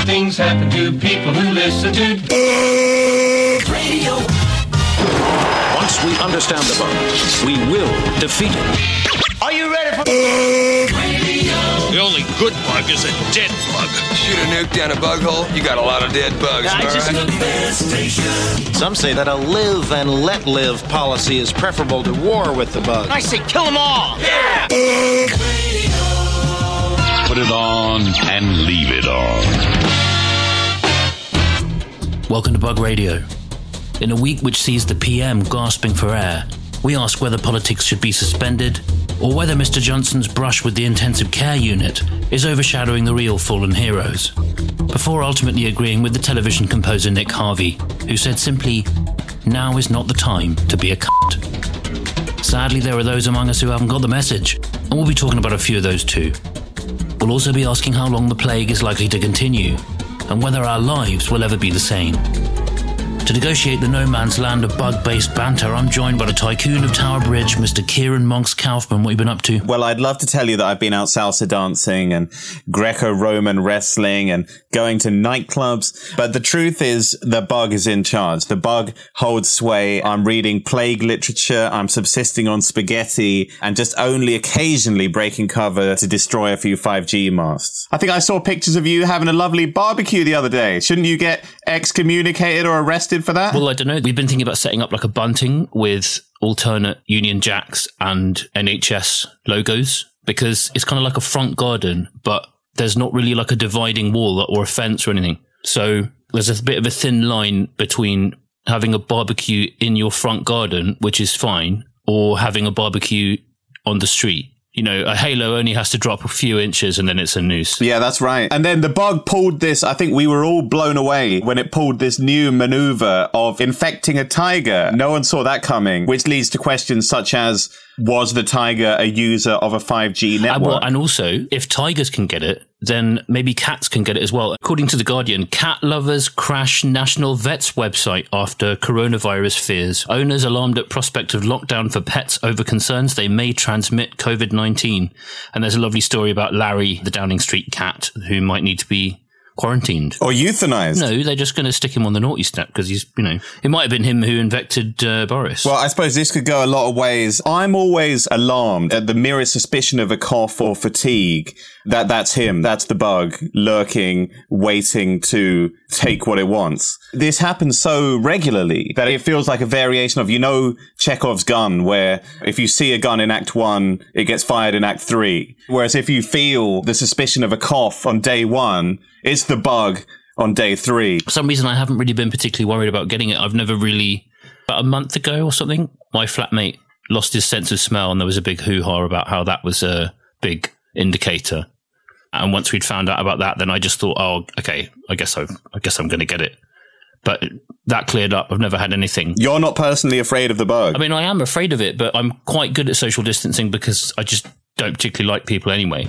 things happen to people who listen to radio. Once we understand the bug, we will defeat it. Are you ready for radio? The only good bug is a dead bug. Shoot a nuke down a bug hole, you got a lot of dead bugs. Some say that a live and let live policy is preferable to war with the bug. I say kill them all. Yeah. Put it on and leave it on. Welcome to Bug Radio. In a week which sees the PM gasping for air, we ask whether politics should be suspended or whether Mr. Johnson's brush with the intensive care unit is overshadowing the real fallen heroes, before ultimately agreeing with the television composer Nick Harvey, who said simply, now is not the time to be a cunt. Sadly, there are those among us who haven't got the message, and we'll be talking about a few of those too. We'll also be asking how long the plague is likely to continue, and whether our lives will ever be the same. To negotiate the no man's land of bug-based banter, I'm joined by the tycoon of Tower Bridge, Mr. Kieran Monks Kaufman. What have you been up to? Well, I'd love to tell you that I've been out salsa dancing and Greco-Roman wrestling and going to nightclubs, but the truth is the bug is in charge. The bug holds sway. I'm reading plague literature, I'm subsisting on spaghetti, and just only occasionally breaking cover to destroy a few 5G masts. I think I saw pictures of you having a lovely barbecue the other day. Shouldn't you get excommunicated or arrested for that? Well, I don't know. We've been thinking about setting up like a bunting with alternate Union Jacks and NHS logos, because it's kind of like a front garden, but there's not really like a dividing wall or a fence or anything. So there's a bit of a thin line between having a barbecue in your front garden, which is fine, or having a barbecue on the street. You know, a halo only has to drop a few inches and then it's a noose. Yeah, that's right. And then the bug pulled this, I think we were all blown away when it pulled this new maneuver of infecting a tiger. No one saw that coming, which leads to questions such as, was the tiger a user of a 5G network? And also, if tigers can get it, then maybe cats can get it as well. According to The Guardian, cat lovers crash National Vets website after coronavirus fears. Owners alarmed at prospect of lockdown for pets over concerns they may transmit COVID-19. And there's a lovely story about Larry, the Downing Street cat, who might need to be quarantined. Or euthanized. No, they're just going to stick him on the naughty step because he's, you know, it might have been him who infected Boris. Well, I suppose this could go a lot of ways. I'm always alarmed at the merest suspicion of a cough or fatigue. That's him. That's the bug lurking, waiting to take what it wants. This happens so regularly that it feels like a variation of, you know, Chekhov's gun, where if you see a gun in Act 1, it gets fired in Act 3. Whereas if you feel the suspicion of a cough on day 1, it's the bug on day 3. For some reason, I haven't really been particularly worried about getting it. I've never really, about a month ago or something, my flatmate lost his sense of smell and there was a big hoo-ha about how that was a big indicator. And once we'd found out about that, then I just thought, oh, okay, I guess I'm going to get it. But that cleared up. I've never had anything. You're not personally afraid of the bug? I mean, I am afraid of it, but I'm quite good at social distancing because I just don't particularly like people anyway.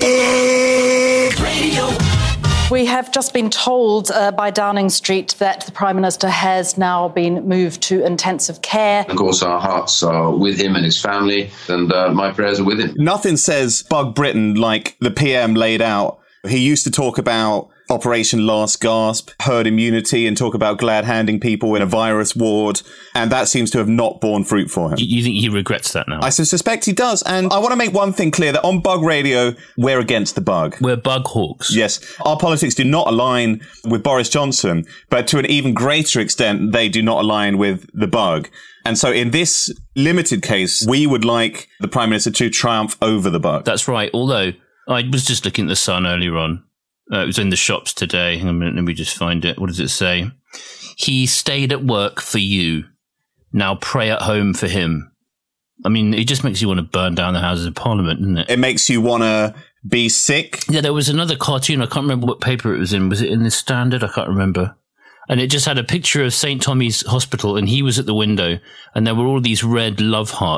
We have just been told by Downing Street that the Prime Minister has now been moved to intensive care. Of course, our hearts are with him and his family, and my prayers are with him. Nothing says Bug Britain like the PM laid out. He used to talk about Operation Last Gasp, herd immunity, and talk about glad-handing people in a virus ward, and that seems to have not borne fruit for him. You think he regrets that now? I suspect he does, and I want to make one thing clear, that on Bug Radio, we're against the bug. We're bug hawks. Yes. Our politics do not align with Boris Johnson, but to an even greater extent, they do not align with the bug. And so in this limited case, we would like the Prime Minister to triumph over the bug. That's right, although I was just looking at the Sun earlier on. It was in the shops today. Hang on a minute, let me just find it. What does it say? He stayed at work for you. Now pray at home for him. I mean, it just makes you want to burn down the Houses of Parliament, doesn't it? It makes you want to be sick. Yeah, there was another cartoon. I can't remember what paper it was in. Was it in the Standard? I can't remember. And it just had a picture of St. Tommy's Hospital, and he was at the window, and there were all these red love hearts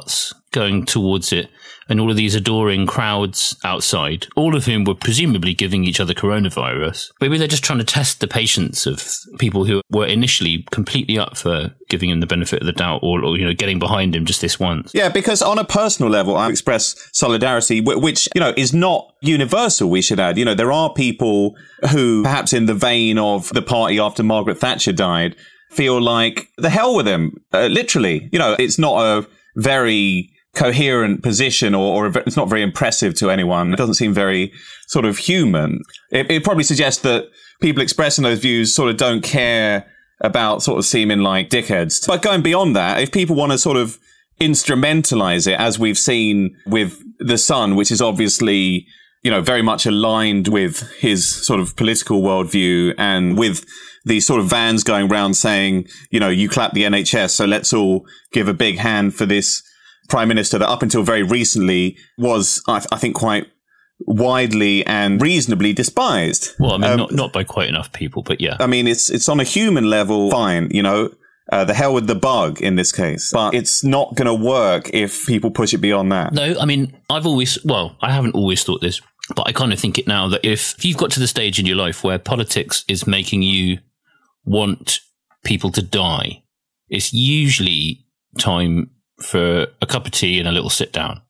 going towards it, and all of these adoring crowds outside, all of whom were presumably giving each other coronavirus. Maybe they're just trying to test the patience of people who were initially completely up for giving him the benefit of the doubt, or getting behind him just this once. Yeah, because on a personal level, I express solidarity, which, is not universal, we should add. There are people who, perhaps in the vein of the party after Margaret Thatcher died, feel like the hell with him, literally. It's not a very coherent position, or it's not very impressive to anyone. It doesn't seem very sort of human. It probably suggests that people expressing those views sort of don't care about sort of seeming like dickheads. But going beyond that, if people want to sort of instrumentalize it, as we've seen with The Sun, which is obviously, very much aligned with his sort of political worldview, and with these sort of vans going around saying, you clap the NHS, so let's all give a big hand for this Prime Minister that up until very recently was, I think, quite widely and reasonably despised. Well, I mean, not by quite enough people, but yeah. I mean, it's on a human level, fine, the hell with the bug in this case. But it's not going to work if people push it beyond that. No, I mean, I haven't always thought this, but I kind of think it now, that if you've got to the stage in your life where politics is making you want people to die, it's usually time for a cup of tea and a little sit down,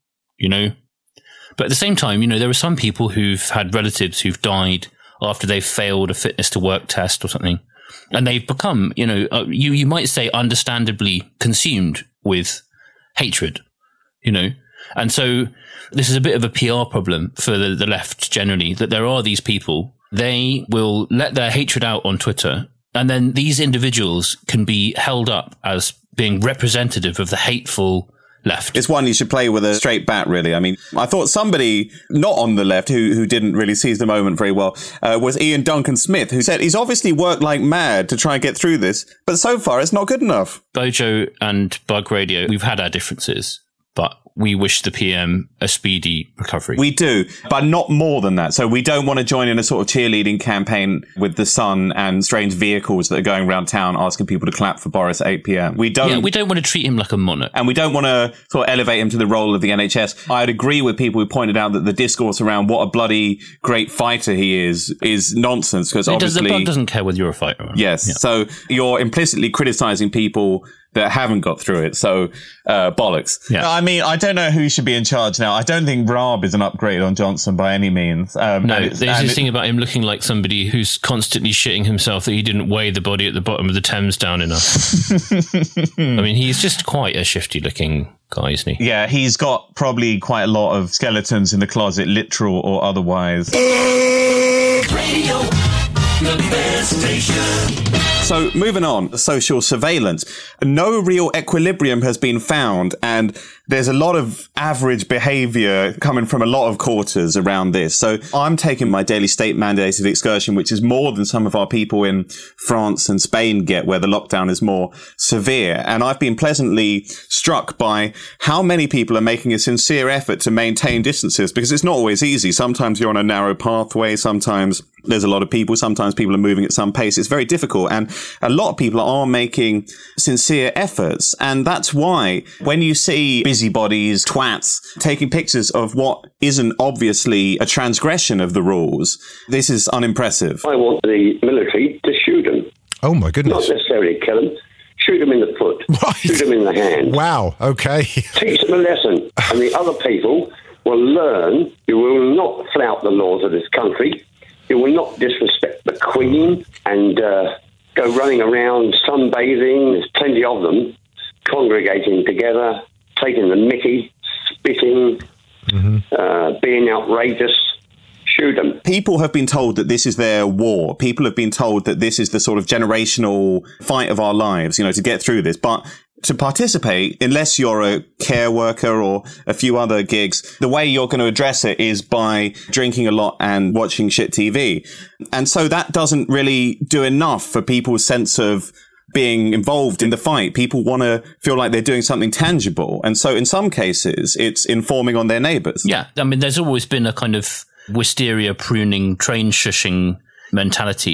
But at the same time, there are some people who've had relatives who've died after they've failed a fitness to work test or something. And they've become, you might say understandably consumed with hatred, And so this is a bit of a PR problem for the left generally, that there are these people, they will let their hatred out on Twitter, and then these individuals can be held up as being representative of the hateful left. It's one you should play with a straight bat, really. I mean, I thought somebody not on the left who didn't really seize the moment very well was Ian Duncan Smith, who said he's obviously worked like mad to try and get through this, but so far it's not good enough. Bojo and Bug Radio, we've had our differences, but we wish the PM a speedy recovery. We do, but not more than that. So we don't want to join in a sort of cheerleading campaign with The Sun and strange vehicles that are going around town asking people to clap for Boris at 8 p.m. We don't want to treat him like a monarch. And we don't want to sort of elevate him to the role of the NHS. I'd agree with people who pointed out that the discourse around what a bloody great fighter he is nonsense, because obviously... The Bug doesn't care whether you're a fighter or not. Yes. Yeah. So you're implicitly criticizing people that haven't got through it. So, bollocks. Yeah. I mean, I don't know who should be in charge now. I don't think Raab is an upgrade on Johnson by any means. No, there's this thing about him looking like somebody who's constantly shitting himself that he didn't weigh the body at the bottom of the Thames down enough. I mean, he's just quite a shifty looking guy, isn't he? Yeah, he's got probably quite a lot of skeletons in the closet, literal or otherwise. Radio, the best station. So moving on, social surveillance. No real equilibrium has been found, and there's a lot of average behaviour coming from a lot of quarters around this. So I'm taking my daily state mandated excursion, which is more than some of our people in France and Spain get, where the lockdown is more severe. And I've been pleasantly struck by how many people are making a sincere effort to maintain distances, because it's not always easy. Sometimes you're on a narrow pathway. Sometimes there's a lot of people. Sometimes people are moving at some pace. It's very difficult. And a lot of people are making sincere efforts. And that's why when you see busybodies, twats, taking pictures of what isn't obviously a transgression of the rules, this is unimpressive. I want the military to shoot them. Oh, my goodness. Not necessarily kill them. Shoot them in the foot. Right. Shoot them in the hand. Wow. Okay. Teach them a lesson. And the other people will learn. You will not flout the laws of this country. You will not disrespect the Queen and go running around sunbathing. There's plenty of them congregating together, taking the mickey, spitting, being outrageous. Shoot them. People have been told that this is their war. People have been told that this is the sort of generational fight of our lives, to get through this. But to participate, unless you're a care worker or a few other gigs, the way you're going to address it is by drinking a lot and watching shit TV. And so that doesn't really do enough for people's sense of being involved in the fight. People want to feel like they're doing something tangible. And so in some cases, it's informing on their neighbours. Yeah. I mean, there's always been a kind of wisteria pruning, train shushing mentality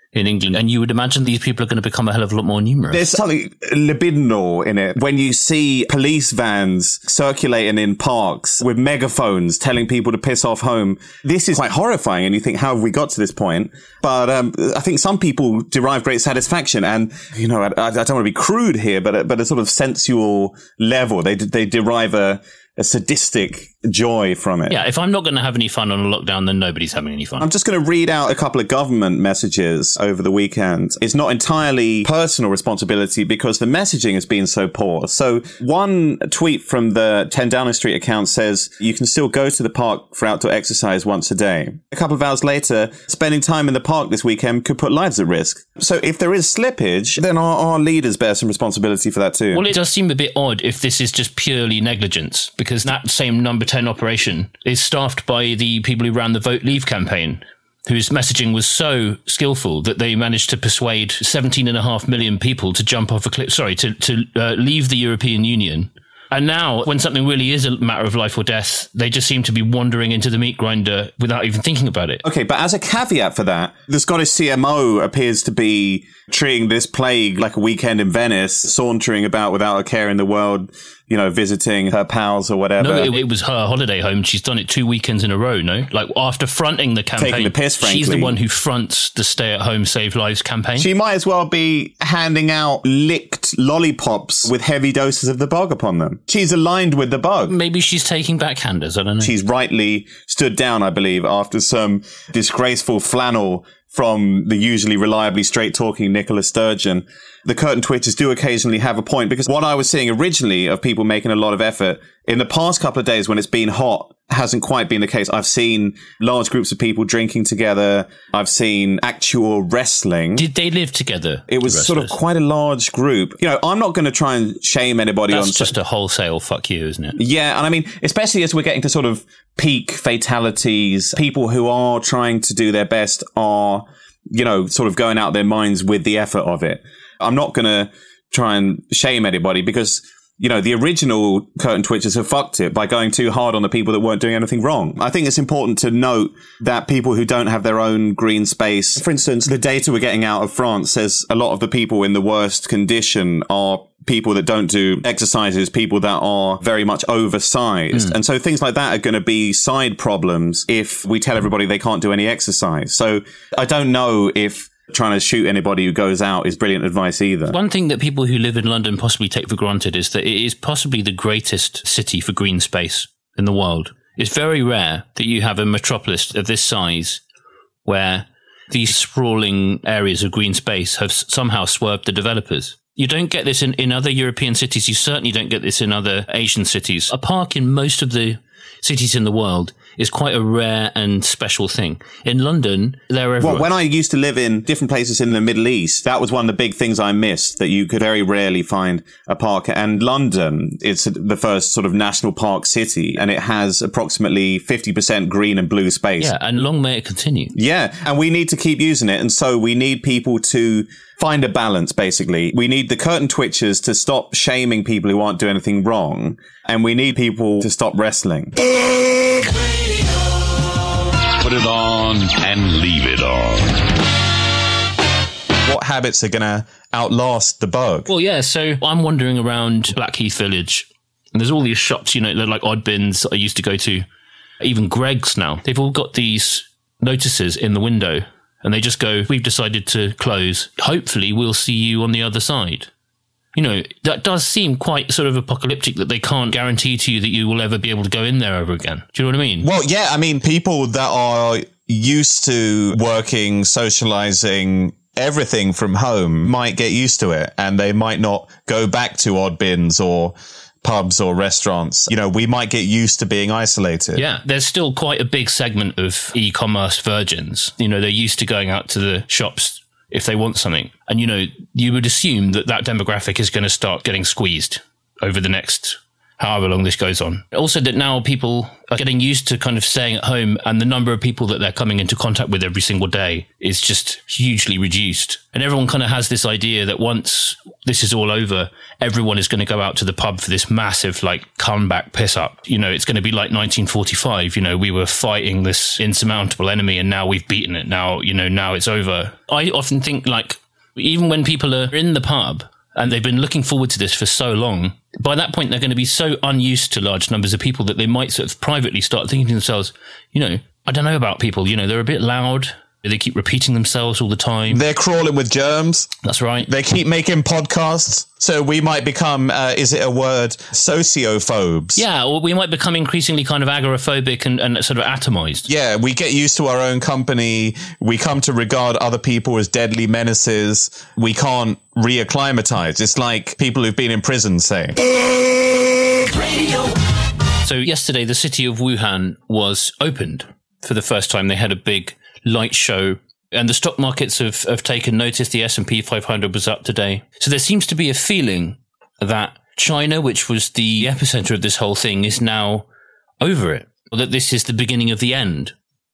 in England. And you would imagine these people are going to become a hell of a lot more numerous. There's something libidinal in it. When you see police vans circulating in parks with megaphones telling people to piss off home, this is quite horrifying. And you think, how have we got to this point? But I think some people derive great satisfaction. And, you know, I don't want to be crude here, but a sort of sensual level. They derive a sadistic joy from it. Yeah, if I'm not going to have any fun on a lockdown, then nobody's having any fun. I'm just going to read out a couple of government messages over the weekend. It's not entirely personal responsibility because the messaging has been so poor. So one tweet from the 10 Downing Street account says, you can still go to the park for outdoor exercise once a day. A couple of hours later, spending time in the park this weekend could put lives at risk. So if there is slippage, then our leaders bear some responsibility for that too. Well, it does seem a bit odd if this is just purely negligence, because that same number 10 operation is staffed by the people who ran the Vote Leave campaign, whose messaging was so skillful that they managed to persuade 17.5 million people to jump off a cliff, to leave the European Union. And now, when something really is a matter of life or death, they just seem to be wandering into the meat grinder without even thinking about it. Okay, but as a caveat for that, the Scottish CMO appears to be treating this plague like a weekend in Venice, sauntering about without a care in the world, you know, visiting her pals or whatever. No, it was her holiday home. She's done it 2 weekends in a row, no? Like, after fronting the campaign. Taking the piss, frankly. She's the one who fronts the stay-at-home Save Lives campaign. She might as well be handing out licked lollipops with heavy doses of the bug upon them. She's aligned with the bug. Maybe she's taking backhanders, I don't know. She's rightly stood down, I believe, after some disgraceful flannel from the usually reliably straight-talking Nicola Sturgeon. The curtain twitchers do occasionally have a point, because what I was seeing originally of people making a lot of effort in the past couple of days when it's been hot hasn't quite been the case. I've seen large groups of people drinking together. I've seen actual wrestling. Did they live together? It was sort of quite a large group. You know, I'm not going to try and shame anybody. That's just a wholesale fuck you, isn't it? Yeah. And I mean, especially as we're getting to sort of peak fatalities, people who are trying to do their best are, you know, sort of going out their minds with the effort of it. I'm not going to try and shame anybody because, you know, the original curtain twitchers have fucked it by going too hard on the people that weren't doing anything wrong. I think it's important to note that people who don't have their own green space, for instance, the data we're getting out of France says a lot of the people in the worst condition are people that don't do exercises, people that are very much oversized. And so things like that are going to be side problems if we tell everybody they can't do any exercise. So I don't know if trying to shoot anybody who goes out is brilliant advice either. One thing that people who live in London possibly take for granted is that it is possibly the greatest city for green space in the world. It's very rare that you have a metropolis of this size where these sprawling areas of green space have somehow swerved the developers. You don't get this in other European cities. You certainly don't get this in other Asian cities. A park in most of the cities in the world is quite a rare and special thing. In London, they're everywhere. Well, when I used to live in different places in the Middle East, that was one of the big things I missed, that you could very rarely find a park. And London, it's the first sort of national park city, and it has approximately 50% green and blue space. Yeah, and long may it continue. Yeah, and we need to keep using it. And so we need people to find a balance, basically. We need the curtain twitchers to stop shaming people who aren't doing anything wrong. And we need people to stop wrestling. Put it on and leave it on. What habits are going to outlast the bug? Well, yeah, so I'm wandering around Blackheath Village, and there's all these shops, you know, they're like odd bins that I used to go to. Even Greggs now. They've all got these notices in the window, and they just go, we've decided to close. Hopefully we'll see you on the other side. You know, that does seem quite sort of apocalyptic, that they can't guarantee to you that you will ever be able to go in there ever again. Do you know what I mean? Well, yeah, I mean, people that are used to working, socializing, everything from home might get used to it, and they might not go back to odd bins or pubs or restaurants. You know, we might get used to being isolated. Yeah, there's still quite a big segment of e-commerce virgins. You know, they're used to going out to the shops if they want something. And, you know, you would assume that that demographic is going to start getting squeezed over the next however long this goes on. Also that now people are getting used to kind of staying at home, and the number of people that they're coming into contact with every single day is just hugely reduced. And everyone kind of has this idea that once this is all over, everyone is going to go out to the pub for this massive like comeback piss up. You know, it's going to be like 1945. You know, we were fighting this insurmountable enemy and now we've beaten it. Now, you know, now it's over. I often think like even when people are in the pub and they've been looking forward to this for so long, by that point, they're going to be so unused to large numbers of people that they might sort of privately start thinking to themselves, you know, I don't know about people, you know, they're a bit loud. They keep repeating themselves all the time. They're crawling with germs. That's right. They keep making podcasts. So we might become, is it a word, sociophobes? Yeah, or we might become increasingly kind of agoraphobic and sort of atomized. Yeah, we get used to our own company. We come to regard other people as deadly menaces. We can't reacclimatize. It's like people who've been in prison, say. So yesterday, the city of Wuhan was opened for the first time. They had a big light show, and the stock markets have taken notice. The S&P 500 was up today. So there seems to be a feeling that China, which was the epicenter of this whole thing, is now over it, or that this is the beginning of the end.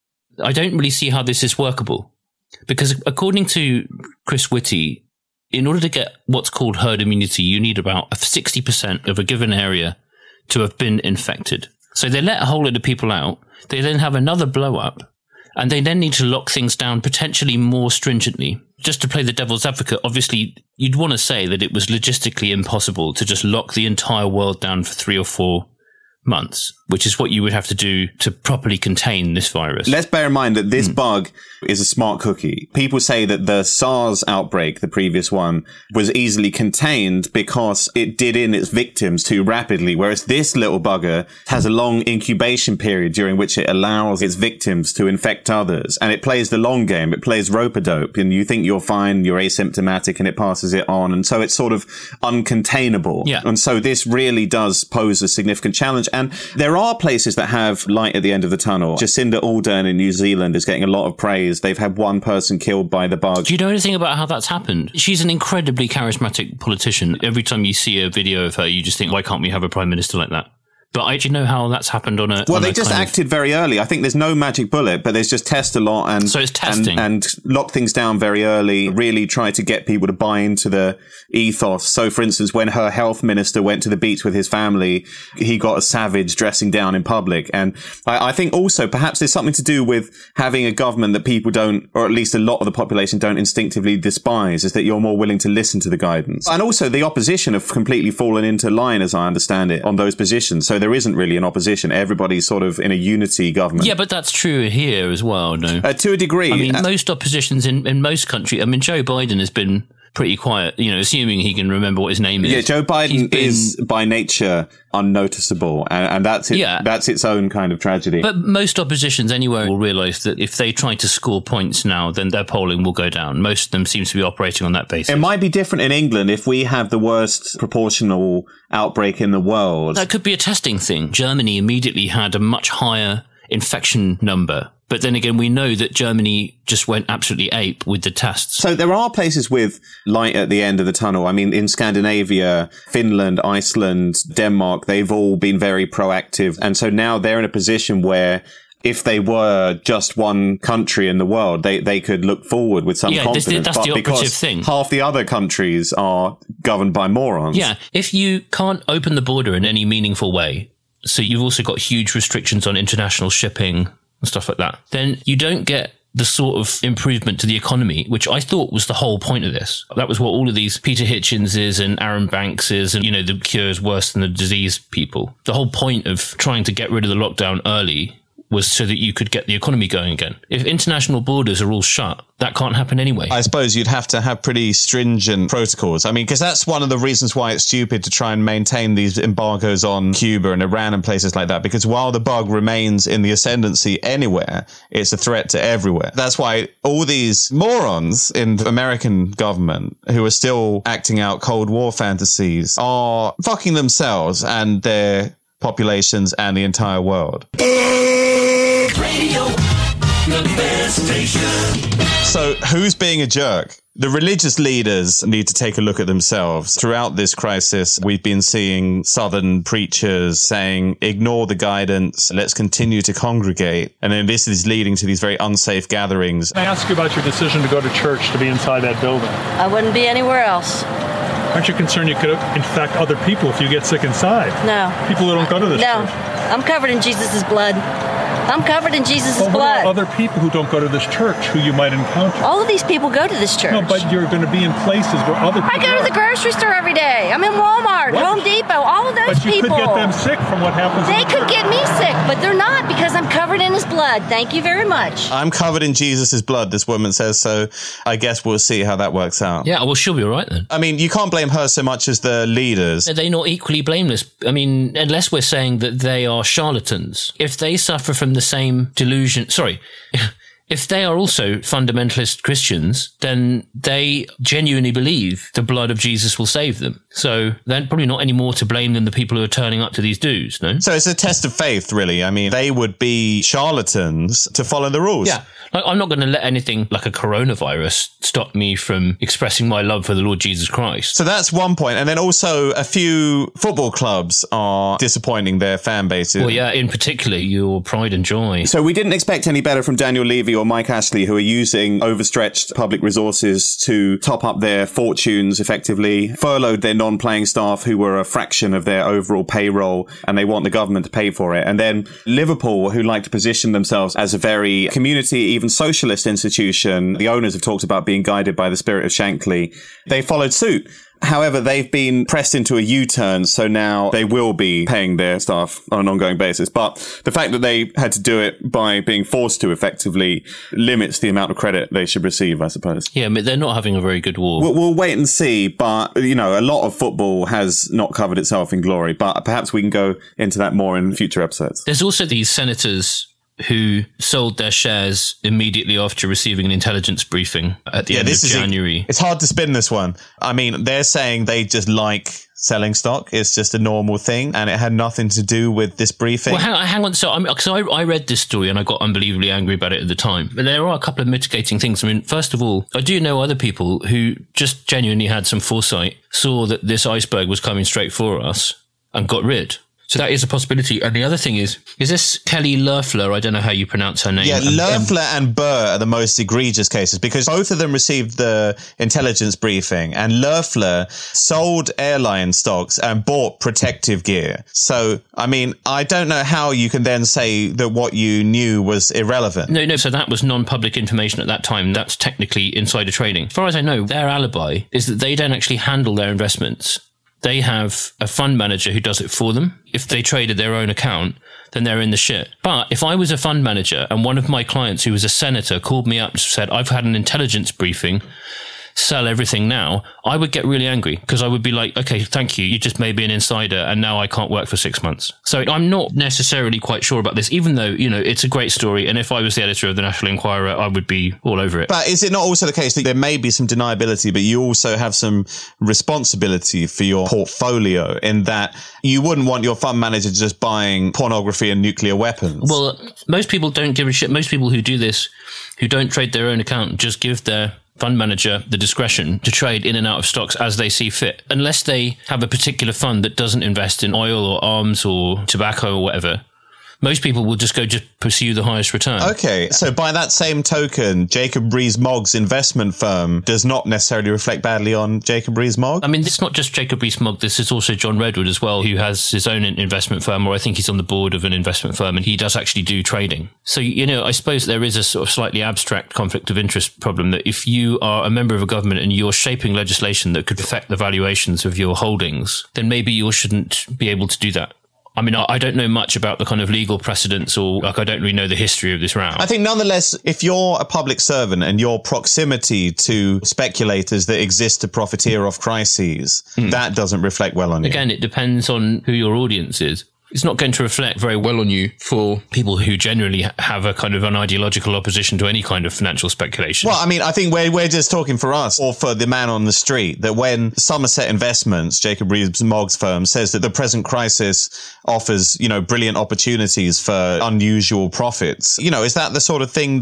I don't really see how this is workable, because according to Chris Whitty, in order to get what's called herd immunity, you need about 60% of a given area to have been infected. So they let a whole lot of people out. They then have another blow up. And they then need to lock things down potentially more stringently. Just to play the devil's advocate, obviously, you'd want to say that it was logistically impossible to just lock the entire world down for 3 or 4 months, which is what you would have to do to properly contain this virus. Let's bear in mind that this bug is a smart cookie. People say that the SARS outbreak, the previous one, was easily contained because it did in its victims too rapidly, whereas this little bugger has a long incubation period during which it allows its victims to infect others. And it plays the long game. It plays rope-a-dope, and you think you're fine, you're asymptomatic, and it passes it on. And so it's sort of uncontainable. Yeah. And so this really does pose a significant challenge. And there are places that have light at the end of the tunnel. Jacinda Ardern in New Zealand is getting a lot of praise. They've had one person killed by the bug. Do you know anything about how that's happened? She's an incredibly charismatic politician. Every time you see a video of her, you just think, why can't we have a prime minister like that? But I do know how that's happened on a... Well, they just acted very early. I think there's no magic bullet, but there's just test a lot and... So it's testing. And lock things down very early, really try to get people to buy into the ethos. So, for instance, when her health minister went to the beach with his family, he got a savage dressing down in public. And I think also perhaps there's something to do with having a government that people don't, or at least a lot of the population don't instinctively despise, is that you're more willing to listen to the guidance. And also the opposition have completely fallen into line, as I understand it, on those positions. So there isn't really an opposition. Everybody's sort of in a unity government. Yeah, but that's true here as well, no? To a degree. I mean, most oppositions in most countries, I mean, Joe Biden has been pretty quiet, you know, assuming he can remember what his name is. Yeah, Joe Biden is by nature unnoticeable, and that's it. Yeah. That's its own kind of tragedy. But most oppositions anywhere will realise that if they try to score points now, then their polling will go down. Most of them seem to be operating on that basis. It might be different in England if we have the worst proportional outbreak in the world. That could be a testing thing. Germany immediately had a much higher infection number. But then again, we know that Germany just went absolutely ape with the tests. So there are places with light at the end of the tunnel. I mean, in Scandinavia, Finland, Iceland, Denmark, they've all been very proactive. And so now they're in a position where if they were just one country in the world, they could look forward with some confidence. That's the operative thing. Half the other countries are governed by morons. Yeah. If you can't open the border in any meaningful way, so you've also got huge restrictions on international shipping and stuff like that, then you don't get the sort of improvement to the economy, which I thought was the whole point of this. That was what all of these Peter Hitchenses and Aaron Bankses and, you know, the cure is worse than the disease people. The whole point of trying to get rid of the lockdown early was so that you could get the economy going again. If international borders are all shut, that can't happen anyway. I suppose you'd have to have pretty stringent protocols. I mean, because that's one of the reasons why it's stupid to try and maintain these embargoes on Cuba and Iran and places like that, because while the bug remains in the ascendancy anywhere, it's a threat to everywhere. That's why all these morons in the American government who are still acting out Cold War fantasies are fucking themselves and their populations and the entire world. Radio, the best station. So who's being a jerk? The religious leaders need to take a look at themselves. Throughout this crisis, we've been seeing Southern preachers saying, ignore the guidance, let's continue to congregate. And then this is leading to these very unsafe gatherings. Can I ask you about your decision to go to church, to be inside that building? I wouldn't be anywhere else. Aren't you concerned you could infect other people if you get sick inside? No. People who don't go to this church? No. I'm covered in Jesus' blood. I'm covered in Jesus' blood. What about other people who don't go to this church who you might encounter? All of these people go to this church. No, but you're going to be in places where other people I go to the grocery store every day. I'm in Walmart, Home Depot, all of those people. But you could get them sick from what happens. They could get me sick, but they're not because I'm covered in his blood. Thank you very much. I'm covered in Jesus' blood, this woman says, so I guess we'll see how that works out. Yeah, well, she'll be all right then. I mean, you can't blame her so much as the leaders. Are they not equally blameless? I mean, unless we're saying that they are charlatans. If they suffer from the same delusion, if they are also fundamentalist Christians, then they genuinely believe the blood of Jesus will save them. So they're probably not any more to blame than the people who are turning up to these dues, no? So it's a test of faith, really. I mean, they would be charlatans to follow the rules. Yeah. I'm not going to let anything like a coronavirus stop me from expressing my love for the Lord Jesus Christ. So that's one point. And then also a few football clubs are disappointing their fan bases. Well, yeah, in particular, your Pride and Joy. So we didn't expect any better from Daniel Levy or Mike Ashley, who are using overstretched public resources to top up their fortunes effectively, furloughed their non-playing staff who were a fraction of their overall payroll, and they want the government to pay for it. And then Liverpool, who like to position themselves as a very community, even socialist institution. The owners have talked about being guided by the spirit of Shankly. They followed suit. However, they've been pressed into a U-turn, so now they will be paying their staff on an ongoing basis. But the fact that they had to do it by being forced to effectively limits the amount of credit they should receive, I suppose. Yeah, but they're not having a very good war. We'll wait and see, but, you know, a lot of football has not covered itself in glory, but perhaps we can go into that more in future episodes. There's also these senators who sold their shares immediately after receiving an intelligence briefing at the end of January. It's hard to spin this one. I mean, they're saying they just like selling stock. It's just a normal thing, and it had nothing to do with this briefing. Well, hang on. So I read this story and I got unbelievably angry about it at the time. But there are a couple of mitigating things. I mean, first of all, I do know other people who just genuinely had some foresight, saw that this iceberg was coming straight for us and got rid. So that is a possibility. And the other thing is this Kelly Loeffler? I don't know how you pronounce her name. Yeah, Loeffler and Burr are the most egregious cases because both of them received the intelligence briefing, and Loeffler sold airline stocks and bought protective gear. So, I mean, I don't know how you can then say that what you knew was irrelevant. No. So that was non-public information at that time. That's technically insider trading. As far as I know, their alibi is that they don't actually handle their investments. They have a fund manager who does it for them. If they traded their own account, then they're in the shit. But if I was a fund manager and one of my clients who was a senator called me up and said, I've had an intelligence briefing, sell everything now, I would get really angry because I would be like, okay, thank you. You just made me an insider and now I can't work for 6 months. So I'm not necessarily quite sure about this, even though, you know, it's a great story. And if I was the editor of the National Enquirer, I would be all over it. But is it not also the case that there may be some deniability, but you also have some responsibility for your portfolio in that you wouldn't want your fund manager just buying pornography and nuclear weapons? Well, most people don't give a shit. Most people who do this, who don't trade their own account, just give their fund manager the discretion to trade in and out of stocks as they see fit, unless they have a particular fund that doesn't invest in oil or arms or tobacco or whatever. Most people will just pursue the highest return. Okay, so by that same token, Jacob Rees-Mogg's investment firm does not necessarily reflect badly on Jacob Rees-Mogg? I mean, it's not just Jacob Rees-Mogg. This is also John Redwood as well, who has his own investment firm, or I think he's on the board of an investment firm, and he does actually do trading. So, you know, I suppose there is a sort of slightly abstract conflict of interest problem that if you are a member of a government and you're shaping legislation that could affect the valuations of your holdings, then maybe you shouldn't be able to do that. I mean, I don't know much about the kind of legal precedents or I don't really know the history of this round. I think nonetheless, if you're a public servant and your proximity to speculators that exist to profiteer off crises, that doesn't reflect well on you. Again, it depends on who your audience is. It's not going to reflect very well on you for people who generally have a kind of an ideological opposition to any kind of financial speculation. Well, I mean, I think we're just talking for us or for the man on the street that when Somerset Investments, Jacob Rees-Mogg's firm, says that the present crisis offers, you know, brilliant opportunities for unusual profits, you know, is that the sort of thing that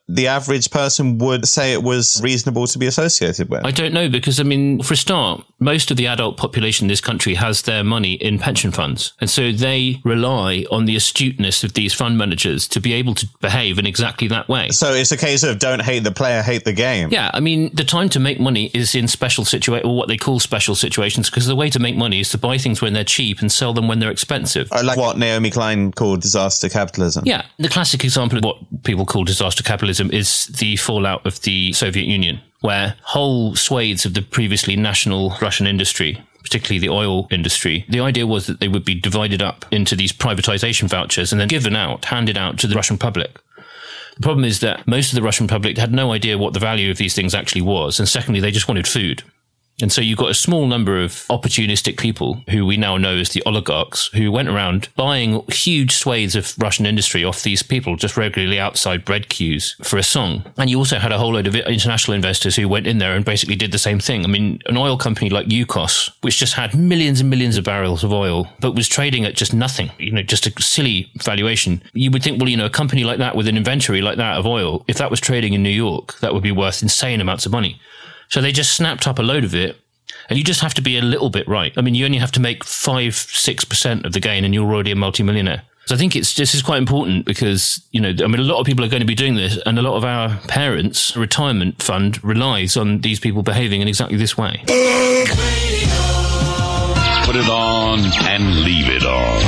the average person would say it was reasonable to be associated with? I don't know, because, I mean, for a start, most of the adult population in this country has their money in pension funds. And so they rely on the astuteness of these fund managers to be able to behave in exactly that way. So it's a case of don't hate the player, hate the game. Yeah, I mean, the time to make money is in special situations, or what they call special situations, because the way to make money is to buy things when they're cheap and sell them when they're expensive. Like what Naomi Klein called disaster capitalism. Yeah, the classic example of what people call disaster capitalism is the fallout of the Soviet Union, where whole swathes of the previously national Russian industry, particularly the oil industry, the idea was that they would be divided up into these privatization vouchers and then handed out to the Russian public. The problem is that most of the Russian public had no idea what the value of these things actually was. And secondly, they just wanted food. And so you've got a small number of opportunistic people who we now know as the oligarchs, who went around buying huge swathes of Russian industry off these people just regularly outside bread queues for a song. And you also had a whole load of international investors who went in there and basically did the same thing. I mean, an oil company like Yukos, which just had millions and millions of barrels of oil, but was trading at just nothing, just a silly valuation. You would think, well, a company like that with an inventory like that of oil, if that was trading in New York, that would be worth insane amounts of money. So they just snapped up a load of it, and you just have to be a little bit right. I mean, you only have to make 5-6% of the gain and you're already a multimillionaire. So I think this is quite important because, a lot of people are going to be doing this, and a lot of our parents' retirement fund relies on these people behaving in exactly this way. Put it on and leave it on.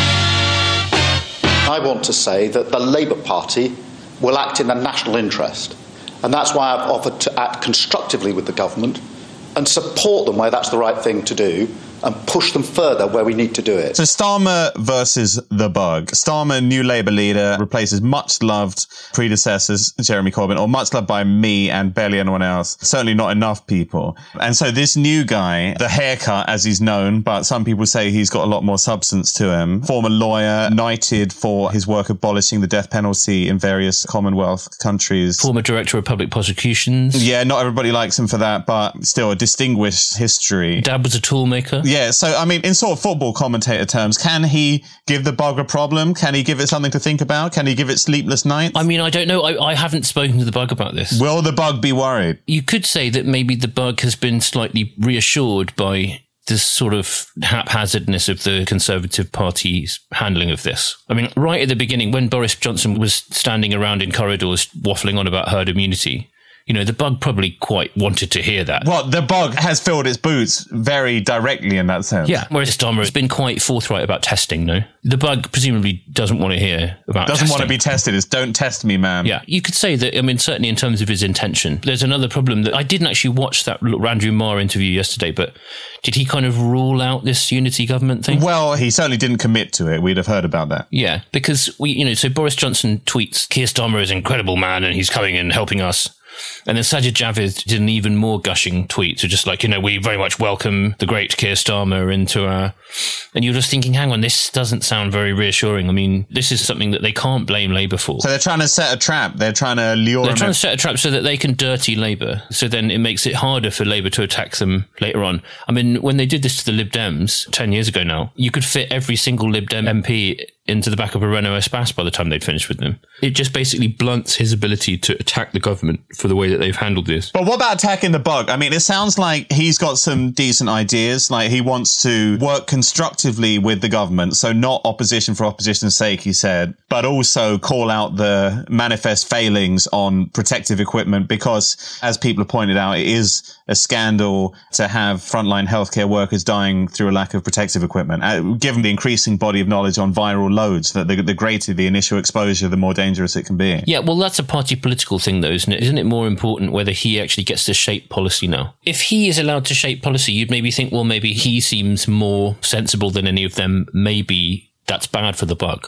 I want to say that the Labour Party will act in the national interest. And that's why I've offered to act constructively with the government and support them where that's the right thing to do and push them further where we need to do it. So Starmer versus the Bug. Starmer, new Labour leader, replaces much-loved predecessors, Jeremy Corbyn, or much loved by me and barely anyone else. Certainly not enough people. And so this new guy, the haircut as he's known, but some people say he's got a lot more substance to him. Former lawyer, knighted for his work abolishing the death penalty in various Commonwealth countries. Former director of public prosecutions. Yeah, not everybody likes him for that, but still a distinguished history. Dad was a toolmaker. Yeah, so, I mean, in sort of football commentator terms, can he give the Bug a problem? Can he give it something to think about? Can he give it sleepless nights? I mean, I don't know. I haven't spoken to the Bug about this. Will the Bug be worried? You could say that maybe the Bug has been slightly reassured by this sort of haphazardness of the Conservative Party's handling of this. I mean, right at the beginning, when Boris Johnson was standing around in corridors waffling on about herd immunity, the Bug probably quite wanted to hear that. Well, the Bug has filled its boots very directly in that sense. Yeah, whereas Starmer has been quite forthright about testing, no? The Bug presumably doesn't want to hear about testing. Doesn't want to be tested. It's don't test me, man. Yeah, you could say that, I mean, certainly in terms of his intention. There's another problem that I didn't actually watch that Andrew Marr interview yesterday, but did he kind of rule out this unity government thing? Well, he certainly didn't commit to it. We'd have heard about that. Yeah, because so Boris Johnson tweets, Keir Starmer is an incredible man and he's coming and helping us. And then Sajid Javid did an even more gushing tweet. So just like, we very much welcome the great Keir Starmer into our... And you're just thinking, hang on, this doesn't sound very reassuring. I mean, this is something that they can't blame Labour for. So they're trying to set a trap. They're trying to lure They're trying to set a trap so that they can dirty Labour. So then it makes it harder for Labour to attack them later on. I mean, when they did this to the Lib Dems 10 years ago now, you could fit every single Lib Dem MP into the back of a Renault Espace by the time they'd finished with them. It just basically blunts his ability to attack the government for the way that they've handled this. But what about attacking the Bug? I mean, it sounds like he's got some decent ideas. Like he wants to work constructively with the government. So not opposition for opposition's sake, he said, but also call out the manifest failings on protective equipment because, as people have pointed out, it is a scandal to have frontline healthcare workers dying through a lack of protective equipment. Given the increasing body of knowledge on viral loads, that the greater the initial exposure, the more dangerous it can be. Yeah, well, that's a party political thing, though, isn't it? Isn't it more important whether he actually gets to shape policy now? If he is allowed to shape policy, you'd maybe think, well, maybe he seems more sensible than any of them. Maybe that's bad for the Bug.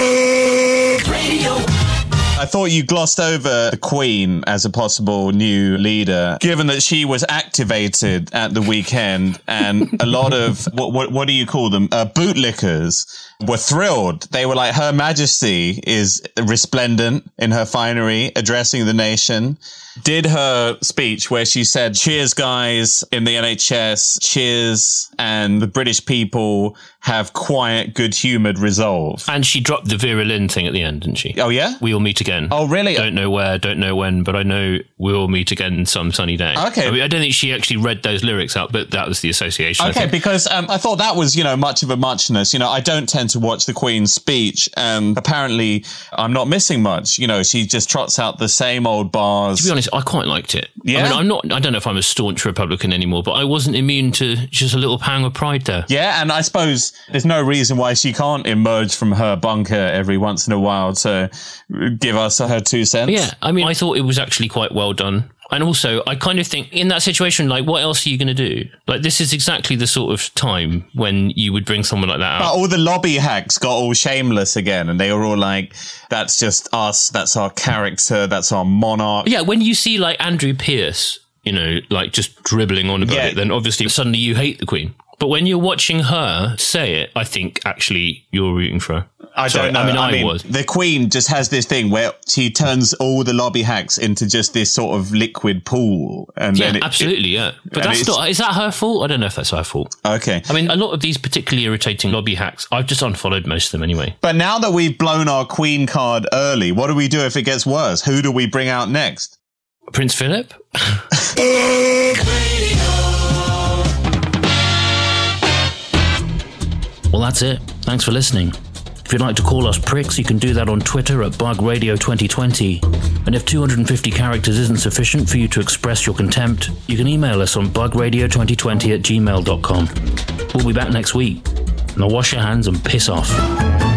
I thought you glossed over the Queen as a possible new leader, given that she was activated at the weekend and a lot of, what do you call them? Bootlickers were thrilled. They were like, Her Majesty is resplendent in her finery, addressing the nation. Did her speech where she said, cheers, guys, in the NHS, cheers, and the British people have quiet, good-humoured resolve. And she dropped the Vera Lynn thing at the end, didn't she? Oh, yeah? We all meet again again. Oh, really? Don't know where, don't know when, but I know we'll meet again some sunny day. Okay. I mean, I don't think she actually read those lyrics out, but that was the association. Okay, because I thought that was, much of a muchness. I don't tend to watch the Queen's speech, and apparently I'm not missing much. She just trots out the same old bars. To be honest, I quite liked it. Yeah? I mean, I don't know if I'm a staunch Republican anymore, but I wasn't immune to just a little pang of pride there. Yeah, and I suppose there's no reason why she can't emerge from her bunker every once in a while to give us her 2 cents. Yeah, I mean, I thought it was actually quite well done. And also, I kind of think in that situation, like, what else are you going to do? Like, this is exactly the sort of time when you would bring someone like that out. But all the lobby hacks got all shameless again, and they were all like, that's just us, that's our character, that's our monarch. Yeah, when you see, like, Andrew Pierce, just dribbling on about it, then obviously suddenly you hate the Queen. But when you're watching her say it, I think actually you're rooting for her. I don't know. I mean, I was. The Queen just has this thing where she turns all the lobby hacks into just this sort of liquid pool. And then absolutely. But that's not, is that her fault? I don't know if that's her fault. Okay. I mean, a lot of these particularly irritating lobby hacks, I've just unfollowed most of them anyway. But now that we've blown our Queen card early, what do we do if it gets worse? Who do we bring out next? Prince Philip? Well, that's it. Thanks for listening. If you'd like to call us pricks, you can do that on Twitter at BugRadio2020. And if 250 characters isn't sufficient for you to express your contempt, you can email us on bugradio2020@gmail.com. We'll be back next week. Now wash your hands and piss off.